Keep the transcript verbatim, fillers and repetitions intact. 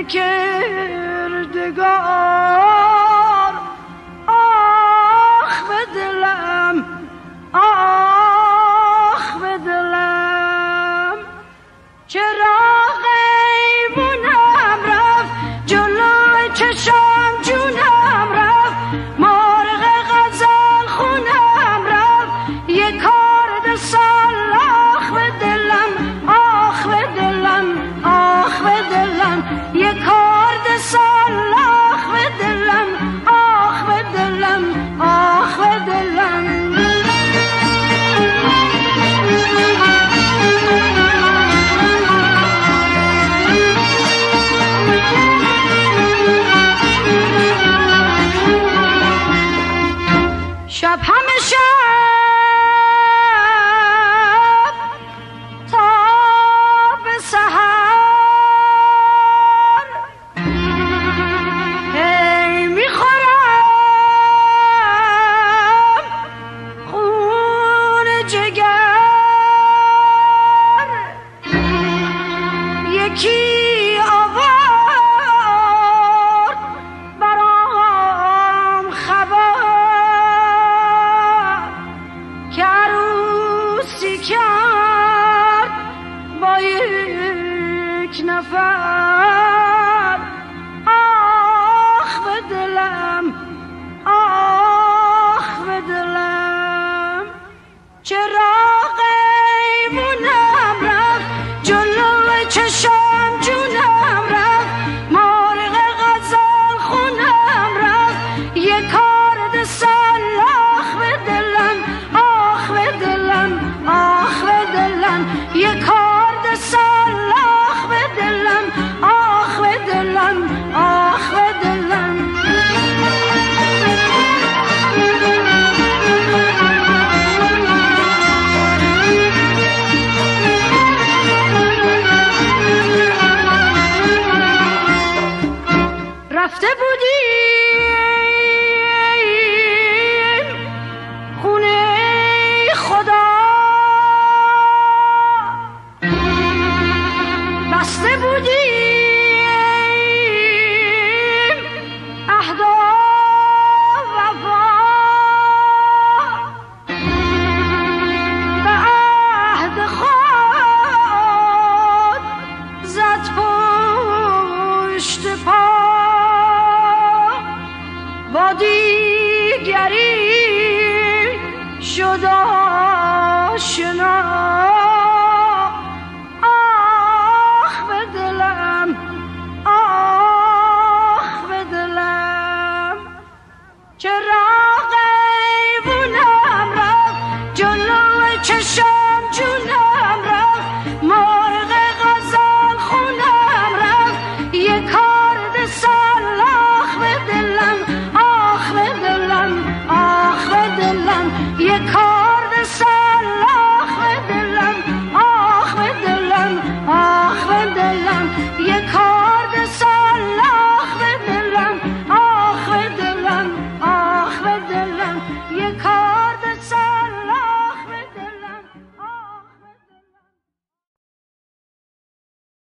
کردگار آخ به دلم آخ به دلم چراغ ایمونم رفت جلوی چشم جونم رفت مرغ غزل خونم رفت یک کارد سال آخ به دلم آخ به دلم آخ به دلم یک کارد سال آخ به دلم آخ به دلم آخ به دلم شب همه شب تا به سحر هی میخورم خون جگر یکی آورد برام خبر که عروسی کرد با یک نفر آخ به دلم آخ به دلم چراغ ایمونم رفت جلوی چشم جونم رفت مرغ غزل خونم رفت یک کارد سال آخ به دلم آخ به دلم آخ به دلم یک کارد سال آخ به دلم آخ به دلم آخ به دلم رفته بود